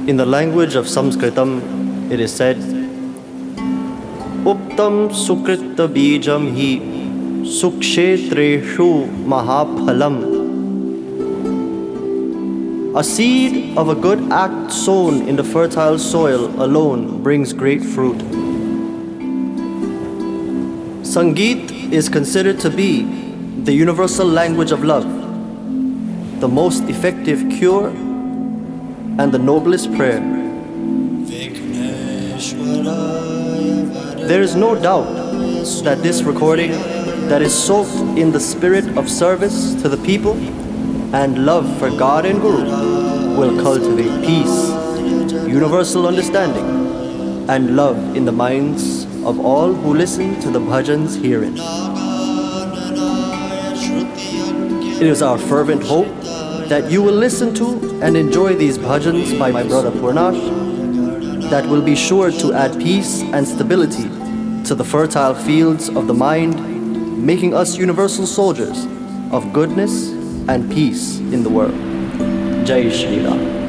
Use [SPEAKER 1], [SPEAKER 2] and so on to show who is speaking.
[SPEAKER 1] In the language of Sanskritam, it is said, Uptam Sukritta Bijam Hi Sukshetreshu Mahaphalam. A seed of a good act sown in the fertile soil alone brings great fruit. Sangeet is considered to be the universal language of love, the most effective cure, and the noblest prayer. There is no doubt that this recording that is soaked in the spirit of service to the people and love for God and Guru will cultivate peace, universal understanding, and love in the minds of all who listen to the bhajans herein. It is our fervent hope that you will listen to and enjoy these bhajans by my brother Purnash that will be sure to add peace and stability to the fertile fields of the mind, making us universal soldiers of goodness and peace in the world. Jai Shri Ram.